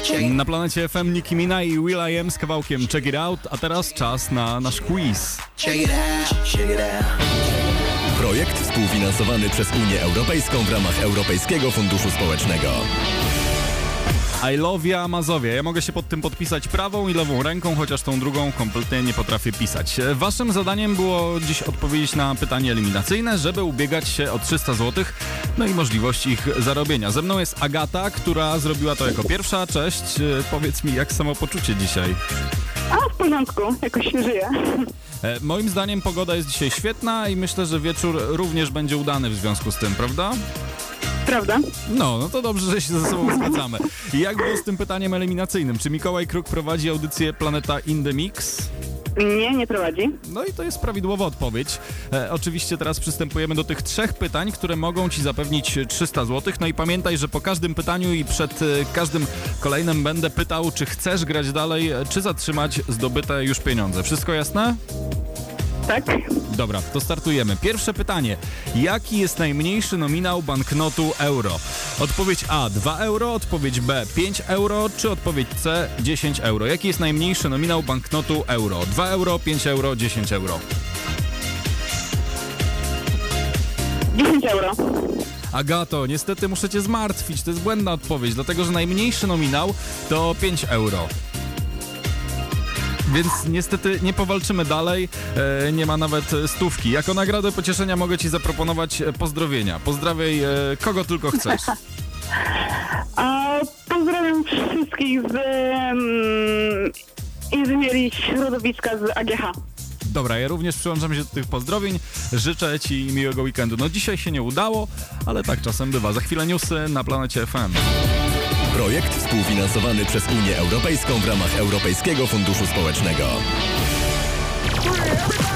Na planecie FM Nicki Minaj i will.i.am z kawałkiem Check It Out, a teraz czas na nasz quiz. Projekt współfinansowany przez Unię Europejską w ramach Europejskiego Funduszu Społecznego. I love ya, Mazowia. Ja mogę się pod tym podpisać prawą i lewą ręką, chociaż tą drugą kompletnie nie potrafię pisać. Waszym zadaniem było dziś odpowiedzieć na pytanie eliminacyjne, żeby ubiegać się o 300 zł, no i możliwość ich zarobienia. Ze mną jest Agata, która zrobiła to jako pierwsza. Cześć, powiedz mi, jak samopoczucie dzisiaj? A, w porządku, jakoś się żyje. Moim zdaniem pogoda jest dzisiaj świetna i myślę, że wieczór również będzie udany w związku z tym, prawda? Prawda? No to dobrze, że się ze sobą zgadzamy. I jak było z tym pytaniem eliminacyjnym? Czy Mikołaj Kruk prowadzi audycję Planeta in the Mix? Nie prowadzi. No i to jest prawidłowa odpowiedź. Oczywiście teraz przystępujemy do tych 3 pytań, które mogą ci zapewnić 300 zł. No i pamiętaj, że po każdym pytaniu i przed każdym kolejnym będę pytał, czy chcesz grać dalej, czy zatrzymać zdobyte już pieniądze. Wszystko jasne? Tak. Dobra, to startujemy. Pierwsze pytanie. Jaki jest najmniejszy nominał banknotu euro? Odpowiedź A 2 euro, odpowiedź B 5 euro, czy odpowiedź C 10 euro? Jaki jest najmniejszy nominał banknotu euro? 2 euro, 5 euro, 10 euro? 10 euro. Agato, niestety muszę cię zmartwić. To jest błędna odpowiedź, dlatego że najmniejszy nominał to 5 euro. Więc niestety nie powalczymy dalej, nie ma nawet stówki. Jako nagrodę pocieszenia mogę ci zaproponować pozdrowienia. Pozdrawiaj kogo tylko chcesz. Pozdrawiam wszystkich z inżynierii środowiska z AGH. Dobra, ja również przyłączam się do tych pozdrowień. Życzę ci miłego weekendu. No dzisiaj się nie udało, ale tak czasem bywa. Za chwilę newsy na Planecie FM. Projekt współfinansowany przez Unię Europejską w ramach Europejskiego Funduszu Społecznego.